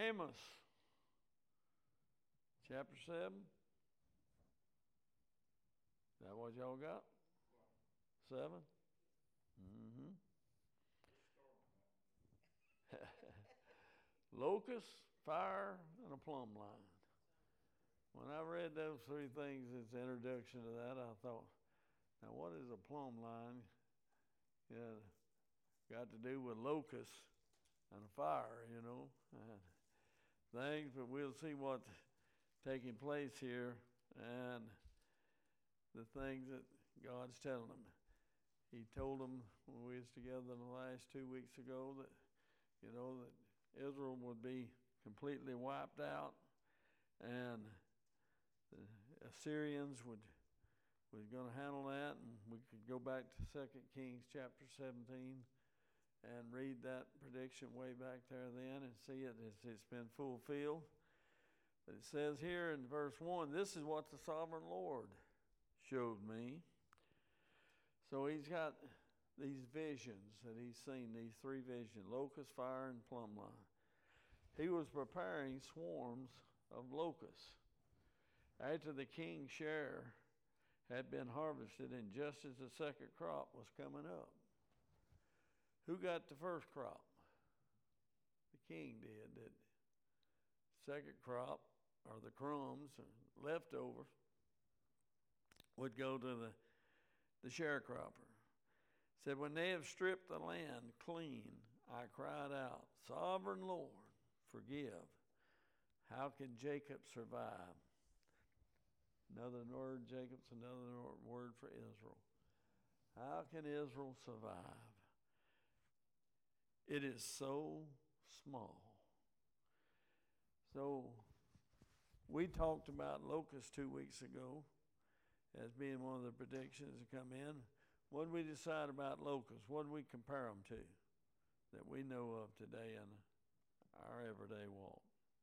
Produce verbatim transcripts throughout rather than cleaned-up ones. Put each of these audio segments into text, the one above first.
Amos, chapter seven. Is that what y'all got? Seven? Mm-hmm. Locust, fire, and a plumb line. When I read those three things as introduction to that, I thought, now what is a plumb line? Yeah, got to do with locusts and a fire, you know, and things, but we'll see what's taking place here and the things that God's telling them. He told them when we was together the last two weeks ago that, you know, that Israel would be completely wiped out, and the Assyrians would was going to handle that, and we could go back to Second Kings chapter seventeen and read that prediction way back there then and see it as it's been fulfilled. But it says here in verse one, this is what the sovereign Lord showed me. So he's got these visions that he's seen, these three visions, locust, fire, and plumb line. He was preparing swarms of locusts after the king's share had been harvested and just as the second crop was coming up. Who got the first crop? The king did. The second crop, or the crumbs, or leftovers, would go to the, the sharecropper. Said, when they have stripped the land clean, I cried out, Sovereign Lord, forgive. How can Jacob survive? Another word, Jacob's another word for Israel. How can Israel survive? It is so small. So we talked about locusts two weeks ago as being one of the predictions that come in. What did we decide about locusts? What did we compare them to that we know of today in our everyday walk?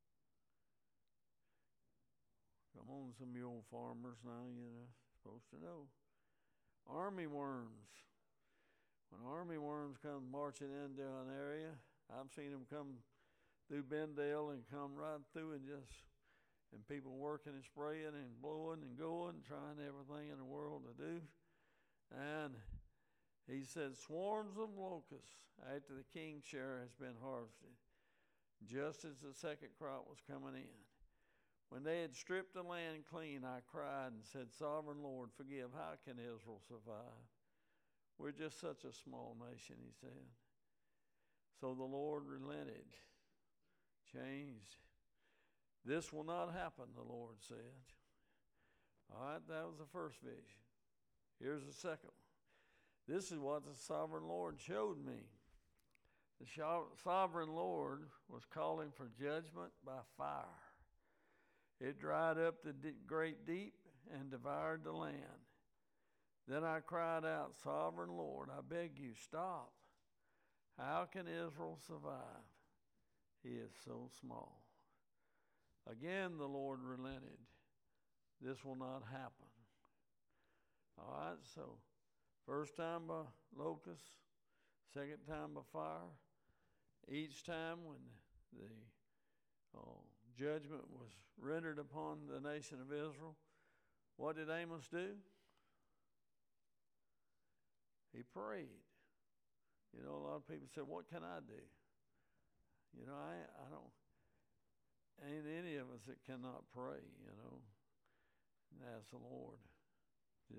Come on, some of you old farmers now, you know, supposed to know. Army worms. When army worms come marching into an area, I've seen them come through Bendale and come right through and just, and people working and spraying and blowing and going, trying everything in the world to do. And he said, swarms of locusts after the king's share has been harvested, just as the second crop was coming in. When they had stripped the land clean, I cried and said, Sovereign Lord, forgive. How can Israel survive? We're just such a small nation, he said. So the Lord relented, changed. This will not happen, the Lord said. All right, that was the first vision. Here's the second one. This is what the sovereign Lord showed me. The sovereign Lord was calling for judgment by fire. It dried up the great deep and devoured the land. Then I cried out, Sovereign Lord, I beg you, stop. How can Israel survive? He is so small. Again, the Lord relented. This will not happen. All right, so first time by locusts, second time by fire. Each time when the oh, judgment was rendered upon the nation of Israel, what did Amos do? He prayed. You know, a lot of people say, what can I do? You know, I, I don't, ain't any of us that cannot pray, you know, and ask the Lord to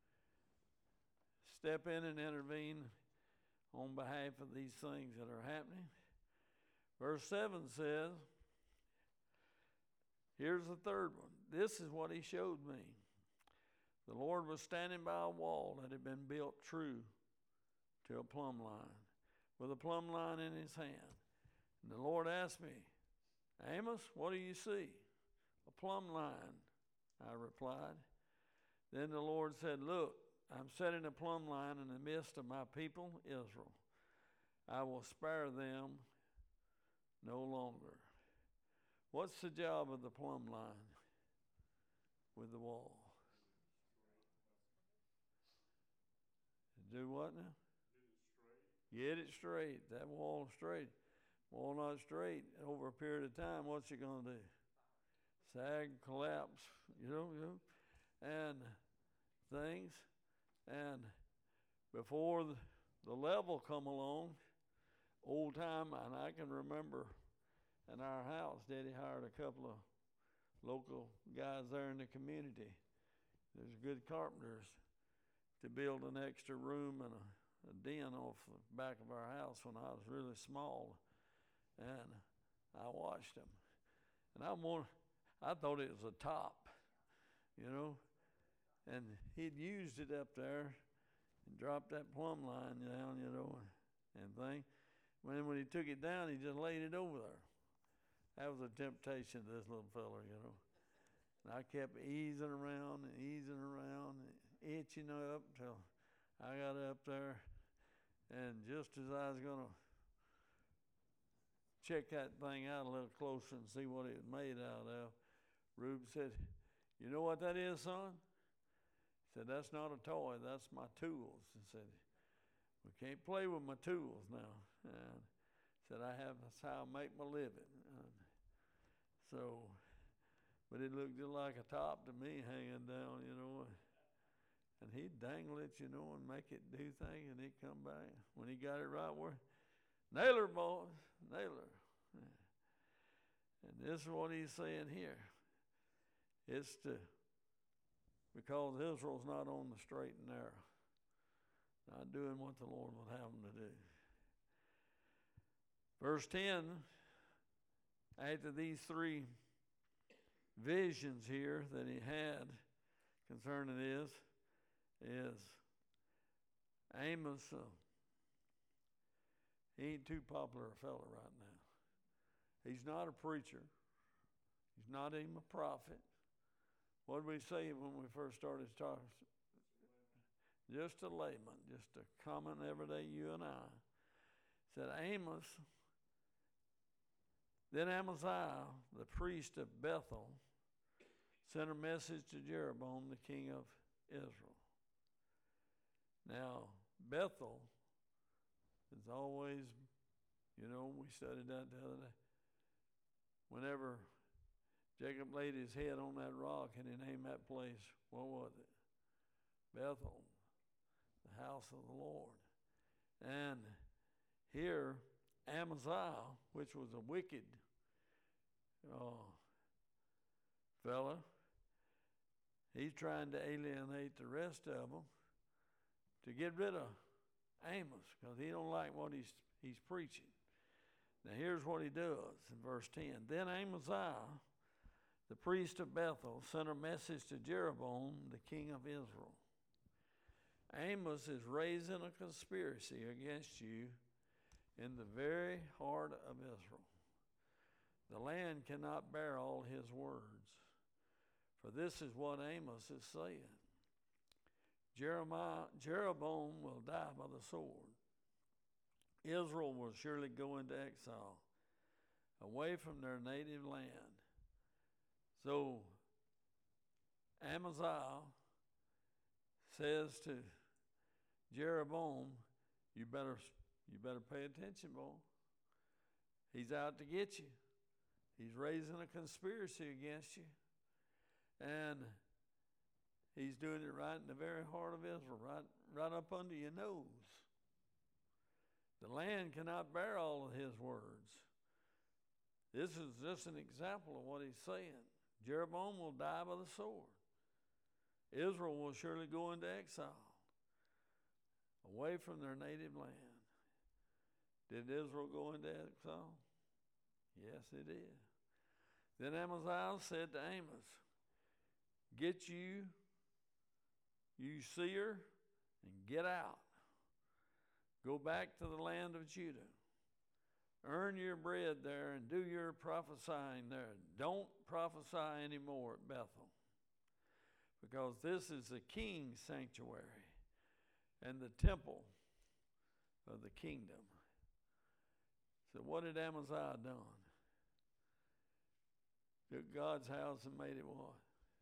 step in and intervene on behalf of these things that are happening. Verse seven says, here's the third one. This is what he showed me. The Lord was standing by a wall that had been built true to a plumb line, with a plumb line in his hand. And the Lord asked me, Amos, what do you see? A plumb line, I replied. Then the Lord said, look, I'm setting a plumb line in the midst of my people, Israel. I will spare them no longer. What's the job of the plumb line with the wall? Do what now? Get it straight. Get it straight. That wall straight. Walnut straight over a period of time, what's it going to do? Sag, collapse, you know, you know, and things. And before the, the level come along, old time, and I can remember in our house, Daddy hired a couple of local guys there in the community. There's good carpenters to build an extra room and a, a den off the back of our house when I was really small. And I watched them. And I more, I thought it was a top, you know. And he'd used it up there and dropped that plumb line down, you know, and thing. When when he took it down, he just laid it over there. That was a temptation to this little fella, you know. And I kept easing around and easing around, and itching up till I got up there. And just as I was going to check that thing out a little closer and see what it was made out of, Rube said, "You know what that is, son?" He said, "That's not a toy, that's my tools." He said, "We can't play with my tools now." And said, "I have, that's how I make my living." And so, but it looked just like a top to me hanging down, you know. And he'd dangle it, you know, and make it do things, and he'd come back. When he got it right where, "Nail her, boys, nail her." And this is what he's saying here. It's to, because Israel's not on the straight and narrow, not doing what the Lord would have them to do. Verse ten, after these three visions here that he had concerning this, is Amos. Uh, he ain't too popular a fella right now. He's not a preacher. He's not even a prophet. What did we say when we first started talking? Just a layman, just a common everyday you and I. Said Amos. Then Amaziah, the priest of Bethel, sent a message to Jeroboam, the king of Israel. Now, Bethel is always, you know, we studied that the other day. Whenever Jacob laid his head on that rock and he named that place, what was it? Bethel, the house of the Lord. And here, Amaziah, which was a wicked uh, fella, he's trying to alienate the rest of them to get rid of Amos, because he don't like what he's he's preaching. Now here's what he does in verse ten. Then Amaziah, the priest of Bethel, sent a message to Jeroboam, the king of Israel. Amos is raising a conspiracy against you in the very heart of Israel. The land cannot bear all his words. For this is what Amos is saying. Jeremiah, Jeroboam will die by the sword. Israel will surely go into exile, away from their native land. So Amaziah says to Jeroboam, you better you better pay attention, boy. He's out to get you. He's raising a conspiracy against you. And he's doing it right in the very heart of Israel, right, right up under your nose. The land cannot bear all of his words. This is just an example of what he's saying. Jeroboam will die by the sword. Israel will surely go into exile, away from their native land. Did Israel go into exile? Yes, it did. Then Amaziah said to Amos, get you, you seer, and get out. Go back to the land of Judah. Earn your bread there and do your prophesying there. Don't prophesy anymore at Bethel, because this is the king's sanctuary and the temple of the kingdom. So what had Amaziah done? Took God's house and made it what?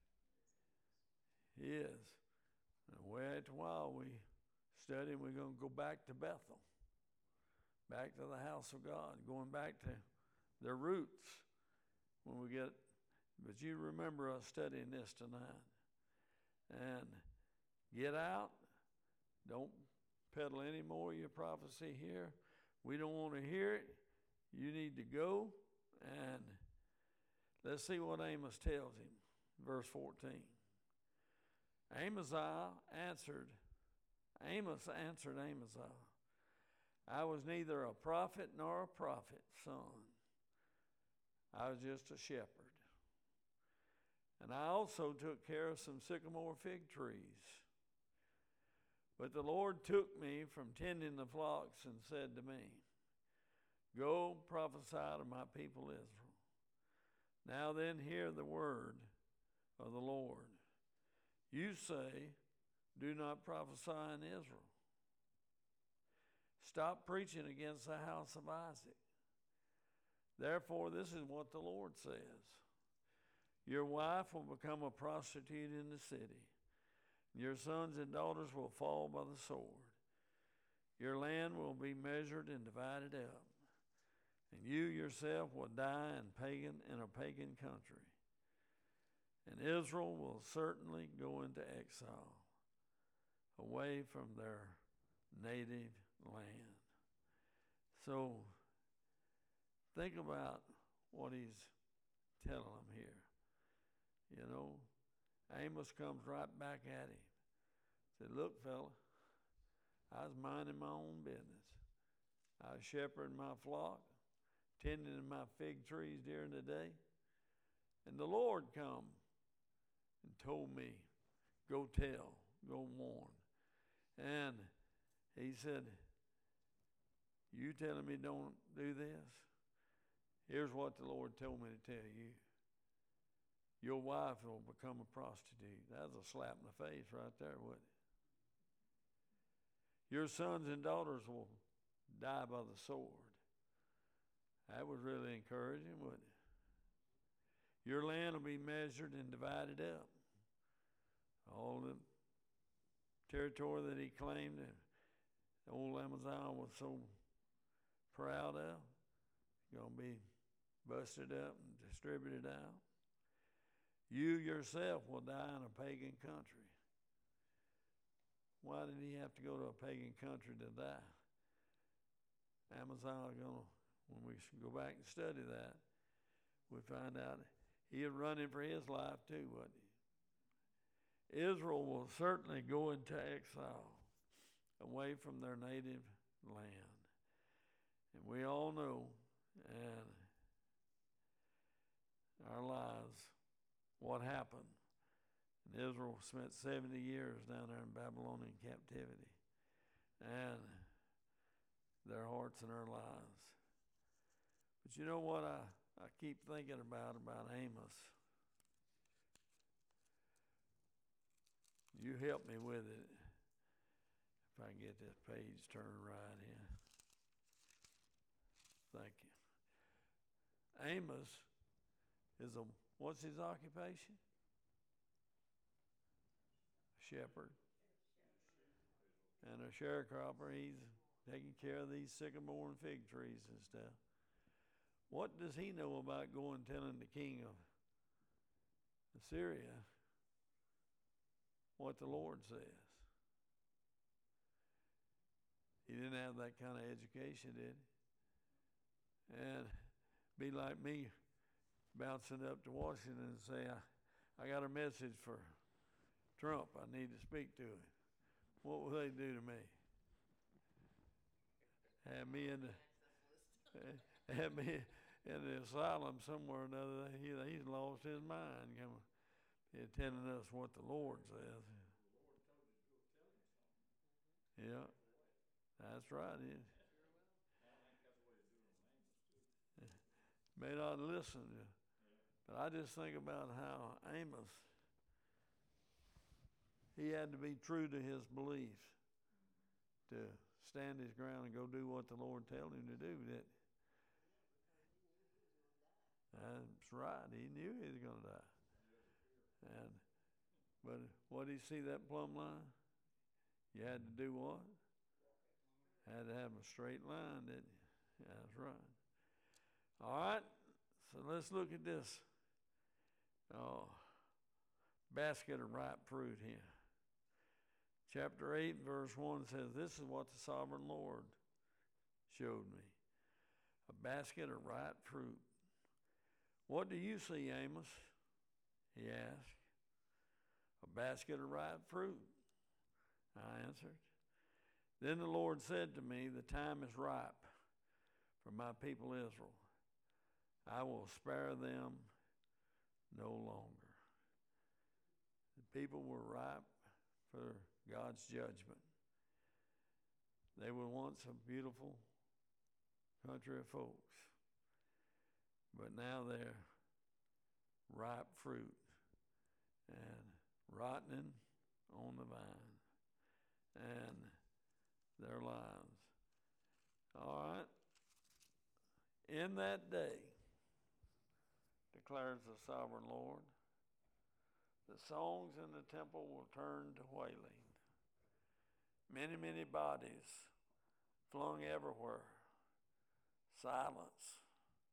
His. And way after a while we study, we're going to go back to Bethel. back to the house of God, going back to their roots when we get, but you remember us studying this tonight. And get out. Don't peddle any more of your prophecy here. We don't want to hear it. You need to go. And let's see what Amos tells him. Verse fourteen. Amaziah answered, Amos answered Amaziah, I was neither a prophet nor a prophet's son. I was just a shepherd. And I also took care of some sycamore fig trees. But the Lord took me from tending the flocks and said to me, go prophesy to my people Israel. Now then hear the word of the Lord. You say, do not prophesy in Israel. Stop preaching against the house of Isaac. Therefore, this is what the Lord says. Your wife will become a prostitute in the city. Your sons and daughters will fall by the sword. Your land will be measured and divided up. And you yourself will die in pagan in a pagan country. And Israel will certainly go into exile, away from their native land. So think about what he's telling them here. You know, Amos comes right back at him. Said, look, fella, I was minding my own business. I was shepherding my flock, tending my fig trees during the day. And the Lord come and told me, go tell, go warn. And he said, you telling me don't do this? Here's what the Lord told me to tell you. Your wife will become a prostitute. That's a slap in the face right there, wouldn't it? Your sons and daughters will die by the sword. That was really encouraging, wouldn't it? Your land will be measured and divided up. All the territory that he claimed that old Amaziah was so proud of, going to be busted up and distributed out. You yourself will die in a pagan country. Why did he have to go to a pagan country to die? Amaziah, gonna, when we go back and study that, we find out he was running for his life too, wasn't he? Israel will certainly go into exile, away from their native land. And we all know, and our lives, what happened. And Israel spent seventy years down there in Babylonian captivity. And their hearts and their lives. But you know what I, I keep thinking about, about Amos? You help me with it. If I can get this page turned right in. Thank you. Amos is a, what's his occupation? Shepherd. And a sharecropper. He's taking care of these sycamore and fig trees and stuff. What does he know about going and telling the king of Assyria what the Lord says? He didn't have that kind of education, did he? And be like me bouncing up to Washington and say, I, I got a message for Trump. I need to speak to him. What will they do to me? Have me in the have me in the asylum somewhere or another. He, he's lost his mind. Come on, telling us what the Lord says. Yeah, that's right. He may not listen, but I just think about how Amos, he had to be true to his beliefs to stand his ground and go do what the Lord told him to do. That, that's right. He knew he was going to die. And but what did he see that plumb line? You had to do what? Had to have a straight line, didn't you? That's right. All right, so let's look at this uh, basket of ripe fruit here. Chapter eight, verse one says, "This is what the sovereign Lord showed me, a basket of ripe fruit." "What do you see, Amos?" he asked. "A basket of ripe fruit," I answered. Then the Lord said to me, "The time is ripe for my people Israel. I will spare them no longer." The people were ripe for God's judgment. They were once a beautiful country of folks, but now they're ripe fruit and rotting on the vine and their lives. All right. "In that day," declares the sovereign Lord, "the songs in the temple will turn to wailing. Many, many bodies flung everywhere. Silence.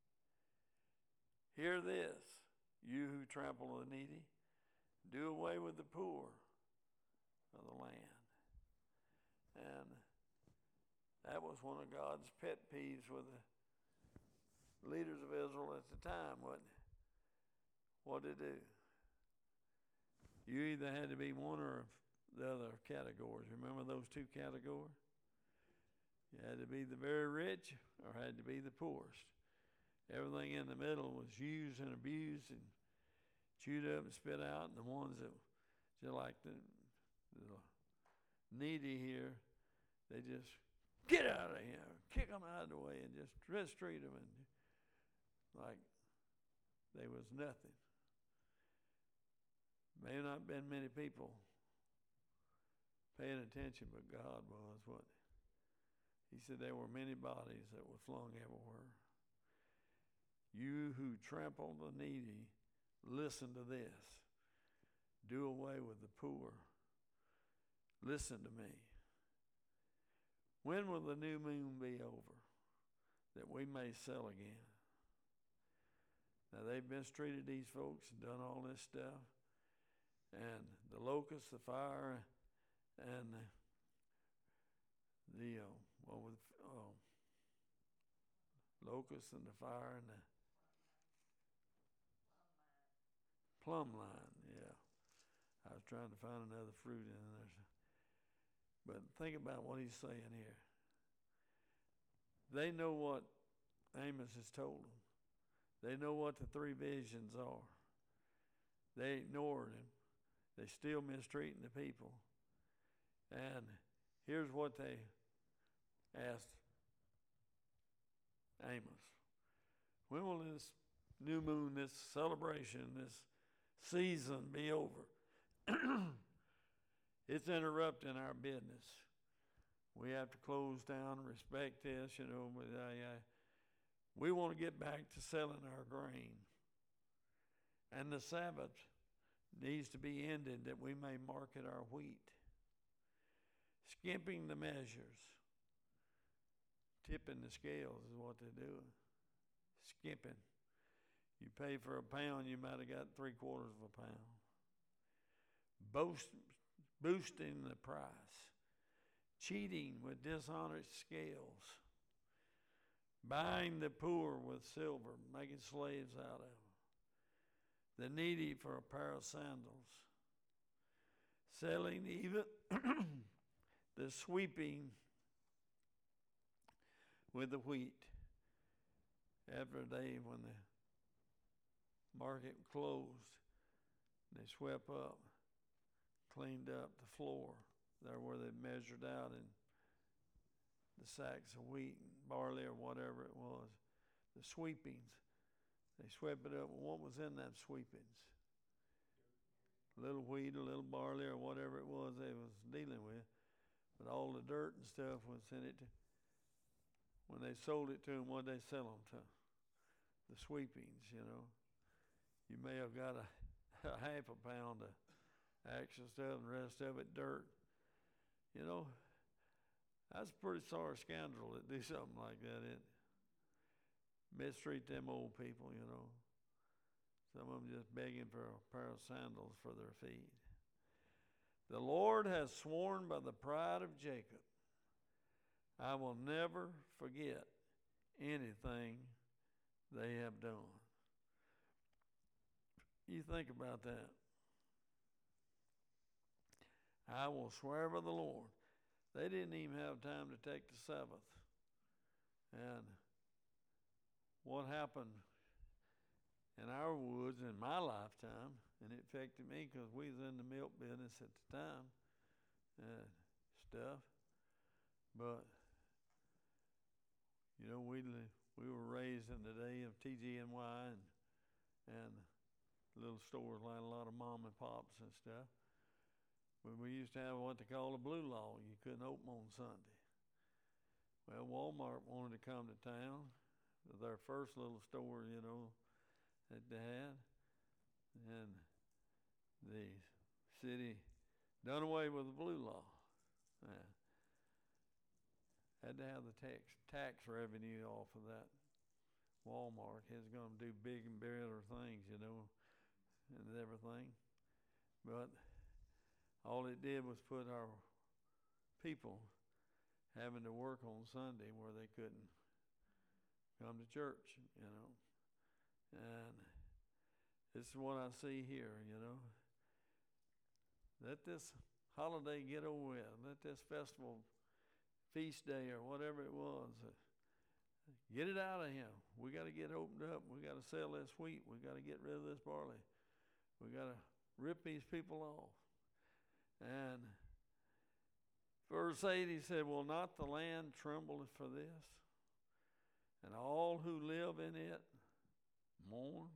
Hear this, you who trample the needy. Do away with the poor of the land." And that was one of God's pet peeves with the leaders of Israel at the time, wasn't it? What did they do? You either had to be one or the other categories. Remember those two categories? You had to be the very rich or had to be the poorest. Everything in the middle was used and abused and chewed up and spit out. And the ones that, just like the, the needy here, they just get out of here, kick them out of the way, and just mistreat them and like they was nothing. May not have been many people paying attention, but God was. What he said, there were many bodies that were flung everywhere. You who trample the needy, listen to this. Do away with the poor. Listen to me. When will the new moon be over, that we may sell again? Now they've mistreated these folks and done all this stuff. And the locusts, the fire, and the, the uh, what was uh, locusts and the fire and the plumb line. Yeah, I was trying to find another fruit in there, but think about what he's saying here. They know what Amos has told them. They know what the three visions are. They ignored him. They still mistreating the people. And here's what they asked Amos. When will this new moon, this celebration, this season be over? It's interrupting our business. We have to close down and respect this, you know. But I, I, we want to get back to selling our grain. And the Sabbath needs to be ended that we may market our wheat. Skimping the measures. Tipping the scales is what they're doing. Skimping. You pay for a pound, you might have got three quarters of a pound. Boast, boosting the price. Cheating with dishonest scales. Buying the poor with silver, making slaves out of them. The needy for a pair of sandals. Selling even the sweeping with the wheat. After a day when the market closed, they swept up, cleaned up the floor there where they measured out in the sacks of wheat and barley or whatever it was, the sweepings. They swept it up. What was in them sweepings? A little wheat, a little barley, or whatever it was they was dealing with. But all the dirt and stuff was in it. When they sold it to them, what did they sell them to? The sweepings, you know. You may have got a, a half a pound of actual stuff and the rest of it dirt. You know, that's a pretty sorry scoundrel that do something like that, isn't it? mistreat them old people, you know. Some of them just begging for a pair of sandals for their feet. The Lord has sworn by the pride of Jacob, I will never forget anything they have done. You think about that. I will swear by the Lord. They didn't even have time to take the Sabbath. And what happened in our woods in my lifetime, and it affected me because we was in the milk business at the time and stuff. But, you know, we we were raised in the day of T G N Y and, and little stores like a lot of mom and pops and stuff. But we used to have what they call a blue law. You couldn't open on Sunday. Well, Walmart wanted to come to town. Their first little store, you know, that they had. And the city done away with the blue law. Yeah. Had to have the tax tax revenue off of that. Walmart is going to do big and better things, you know, and everything. But all it did was put our people having to work on Sunday where they couldn't come to church, you know. And this is what I see here, you know. Let this holiday get over with. Let this festival, feast day or whatever it was, uh, get it out of him. We got to get opened up. We got to sell this wheat. We got to get rid of this barley. We got to rip these people off. And verse eight, he said, will not the land tremble for this? And all who live in it mourn?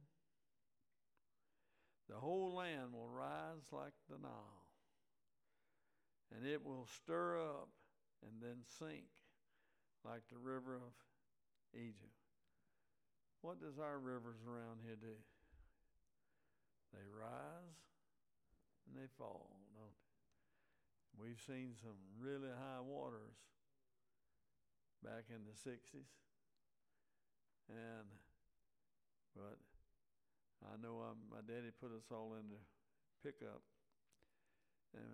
The whole land will rise like the Nile, and it will stir up and then sink like the river of Egypt. What does our rivers around here do? They rise and they fall, don't they? We've seen some really high waters back in the sixties. And, but I know I'm, my daddy put us all in the pickup. And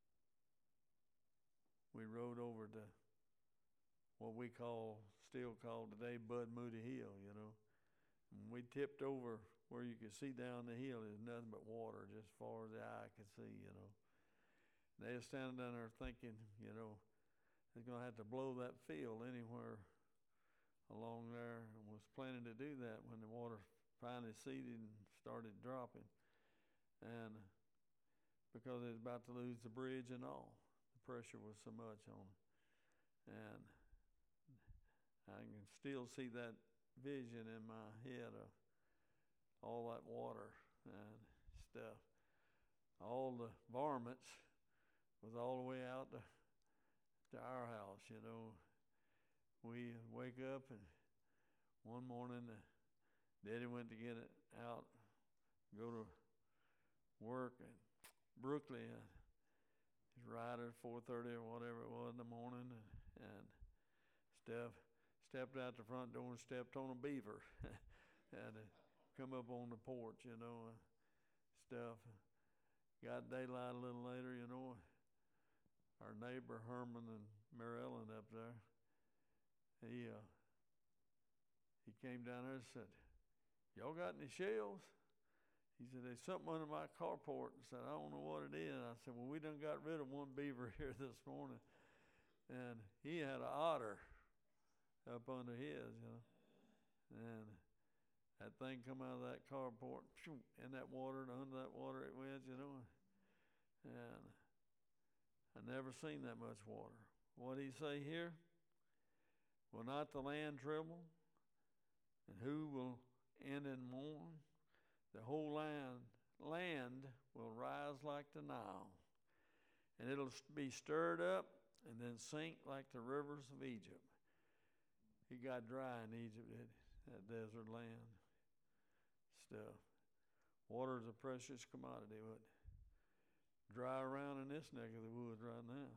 we rode over to what we call, still call today, Bud Moody Hill, you know. And we tipped over where you could see down the hill. There's nothing but water just as far as the eye could see, you know. They were standing down there thinking, you know, they're going to have to blow that field anywhere along there, and was planning to do that when the water finally seeded and started dropping. And because they was about to lose the bridge and all. The pressure was so much on it. And I can still see that vision in my head of all that water and stuff. All the varmints was all the way out to, to our house, you know. We wake up and one morning uh, Daddy went to get it out, go to work in Brooklyn. Uh, his rider, four thirty or whatever it was in the morning, and, and Steph stepped out the front door and stepped on a beaver. And uh, come up on the porch, you know, uh, stuff. Got daylight a little later, you know. Our neighbor Herman and Mary Ellen up there, he uh, he came down there and said, y'all got any shells? He said, there's something under my carport. I said, I don't know what it is. I said, well, we done got rid of one beaver here this morning. And he had an otter up under his, you know. And that thing come out of that carport, in that water, and under that water it went, you know. And I never seen that much water. What did he say here? Will not the land tremble? And who will end in mourn? The whole land, land will rise like the Nile, and it'll be stirred up and then sink like the rivers of Egypt. It got dry in Egypt, that, that desert land stuff. Water is a precious commodity, but dry around in this neck of the woods right now.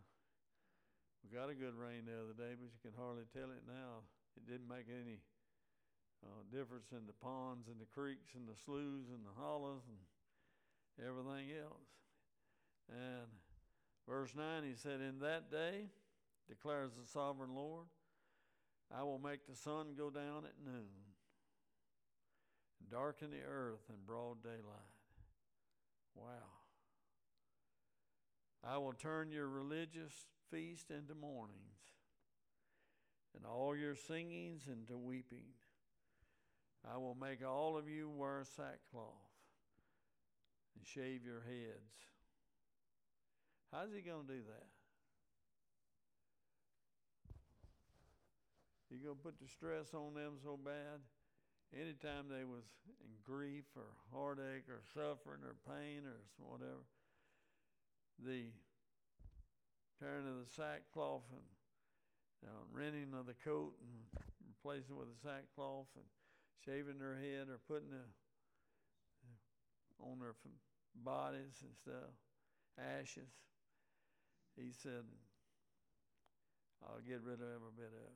We got a good rain the other day, but you can hardly tell it now. It didn't make any uh, difference in the ponds and the creeks and the sloughs and the hollows and everything else. And verse nine, he said, in that day, declares the sovereign Lord, I will make the sun go down at noon, and darken the earth in broad daylight. Wow. I will turn your religious feast into mournings, and all your singings into weeping. I will make all of you wear sackcloth and shave your heads. How's he going to do that? He going to put the stress on them so bad? Anytime they was in grief or heartache or suffering or pain or whatever, the tearing of the sackcloth and you know, rending of the coat and replacing it with the sackcloth and shaving their head or putting the on their bodies and stuff, ashes. He said, I'll get rid of every bit of it.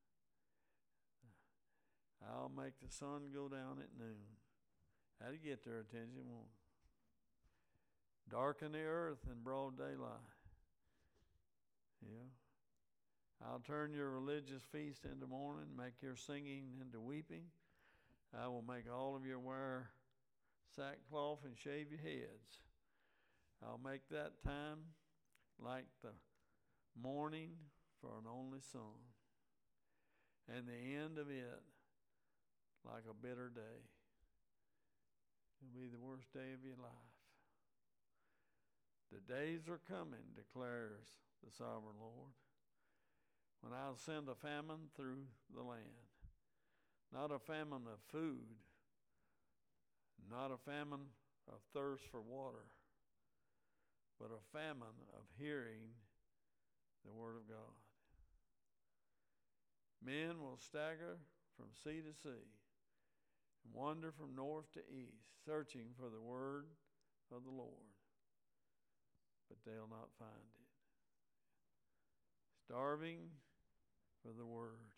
I'll make the sun go down at noon. How do you get their attention? Won't darken the earth in broad daylight. Yeah. I'll turn your religious feast into mourning, make your singing into weeping. I will make all of you wear sackcloth and shave your heads. I'll make that time like the morning for an only son, and the end of it like a bitter day. It'll be the worst day of your life. The days are coming, declares the sovereign Lord, when I'll send a famine through the land. Not a famine of food, not a famine of thirst for water, but a famine of hearing the word of God. Men will stagger from sea to sea, and wander from north to east, searching for the word of the Lord, but they'll not find it. Starving for the word.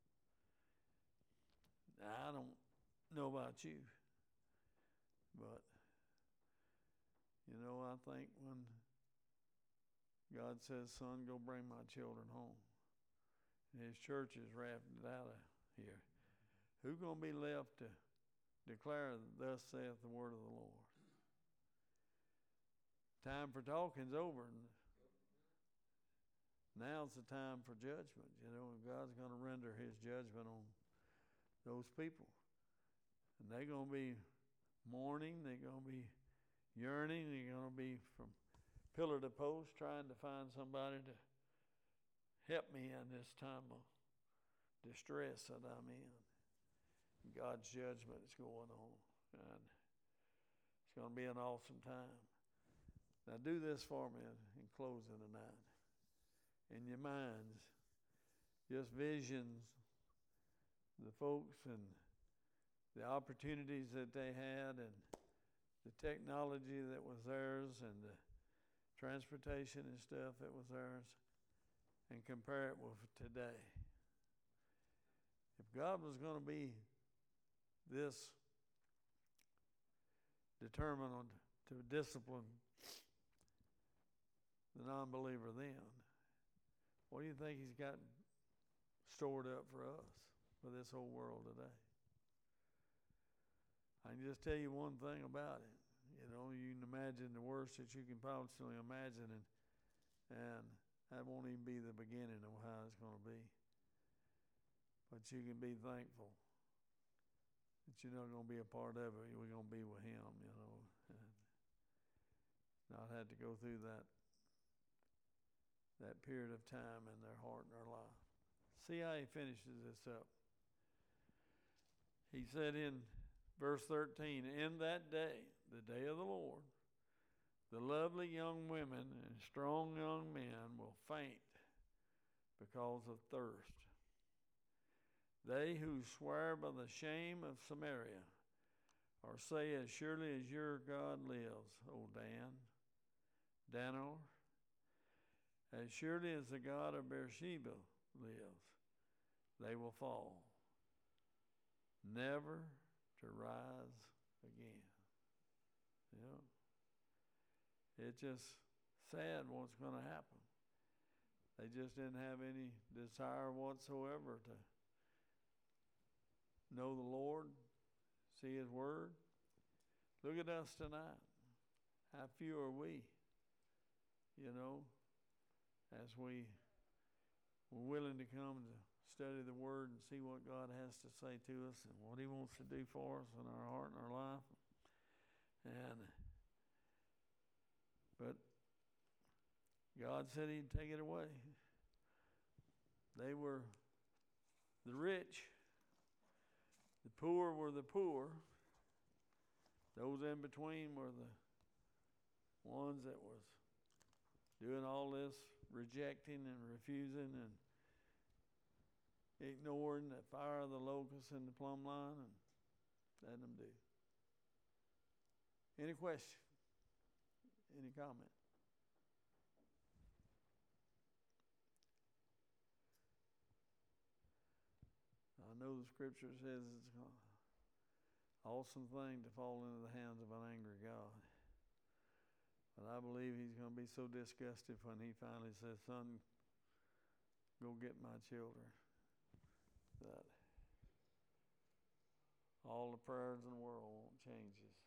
Now, I don't know about you, but you know, I think when God says, son, go bring my children home, and his church is wrapped out of here, who's going to be left to declare, thus saith the word of the Lord? Time for talking's over. Now's the time for judgment. You know, God's going to render his judgment on those people. And they're going to be mourning. They're going to be yearning. They're going to be from pillar to post trying to find somebody to help me in this time of distress that I'm in. God's judgment is going on. And it's going to be an awesome time. Now do this for me in closing tonight. In your minds, just visions the folks and the opportunities that they had and the technology that was theirs and the transportation and stuff that was theirs, and compare it with today. If God was going to be this determined to discipline the non-believer then, what do you think he's got stored up for us, for this whole world today? I can just tell you one thing about it. You know, you can imagine the worst that you can possibly imagine, and, and that won't even be the beginning of how it's going to be. But you can be thankful that you're not going to be a part of it. We're going to be with him, you know, and not have to go through that that period of time in their heart and their life. See how he finishes this up. He said in verse thirteen, in that day, the day of the Lord, the lovely young women and strong young men will faint because of thirst. They who swear by the shame of Samaria, or say, as surely as your God lives, O Dan, Danor, as surely as the God of Beersheba lives, they will fall. never to rise again. You know, it's just sad what's going to happen. They just didn't have any desire whatsoever to know the Lord, see His Word. Look at us tonight. How few are we, you know, as we were willing to come to study the Word and see what God has to say to us and what He wants to do for us in our heart and our life. And but God said He'd take it away. They were the rich. The poor were the poor. Those in between were the ones that was doing all this rejecting and refusing and ignoring the fire of the locusts and the plumb line and letting them do. Any question? Any comment? I know the scripture says it's an awesome thing to fall into the hands of an angry God. But I believe He's going to be so disgusted when He finally says, son, go get my children, that all the prayers in the world won't change us.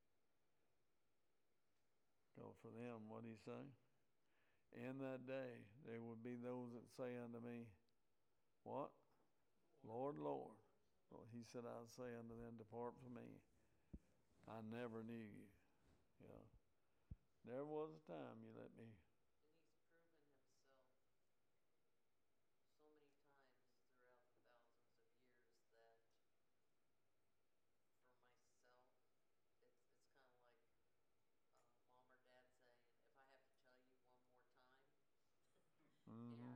Go for them, what did He say? In that day there would be those that say unto me, what? Lord, Lord. Well, He said, I'll say unto them, depart from me. I never knew you. You know, there was a time you let me. Mm-hmm.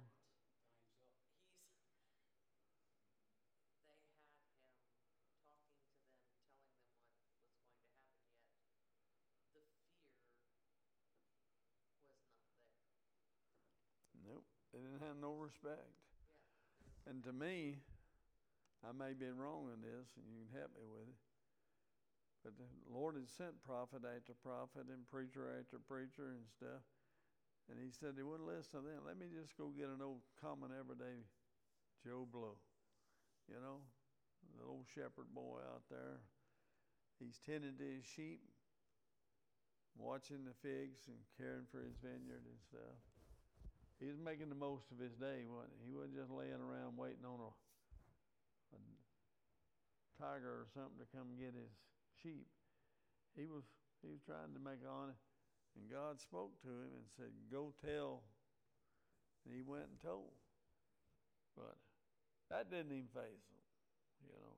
Nope, they didn't have no respect. Yeah. And to me, I may be wrong in this, and you can help me with it, but the Lord had sent prophet after prophet and preacher after preacher and stuff, and He said He wouldn't listen to them. Let me just go get an old common everyday Joe Blow, you know, the old shepherd boy out there. He's tending to his sheep, watching the figs and caring for his vineyard and stuff. He was making the most of his day, wasn't he? He wasn't just laying around waiting on a, a tiger or something to come get his sheep. He was he was trying to make on it, and God spoke to him and said, "Go tell." And he went and told. But that didn't even faze him, you know.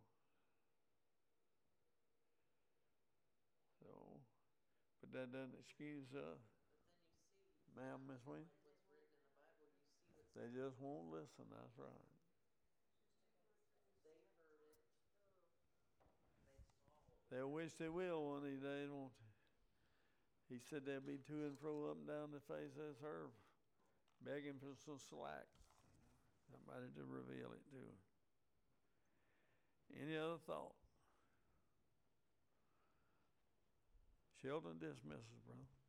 So, but that doesn't excuse us, ma'am, Miss Wayne. They just won't listen, that's right. They'll wish they will one of these days, won't they? He said they'll be to and fro up and down the face of this earth, begging for some slack. Somebody to reveal it to them. Any other thought? Sheldon dismisses, brother.